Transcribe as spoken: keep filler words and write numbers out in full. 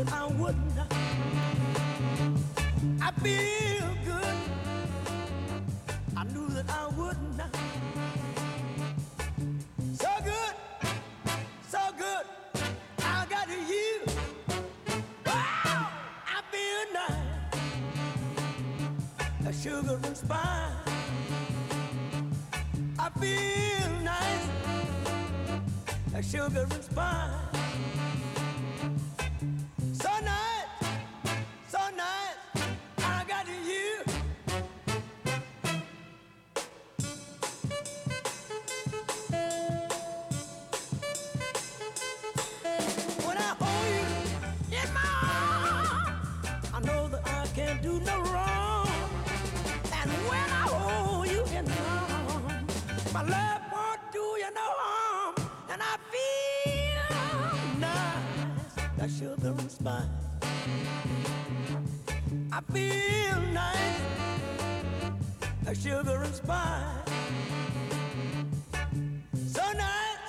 that I wouldn't. I feel good. I knew that I wouldn't. So good, so good. I got you. Wow, I feel nice. A sugar and spice. I feel nice. A sugar and spice. So nice, so nice. I got you. When I hold you in my arms, I know that I can't do no wrong. And when I hold you in my arms, my love won't do you no harm. And I feel nice, that sugar and spice. I feel nice, that sugar and spice.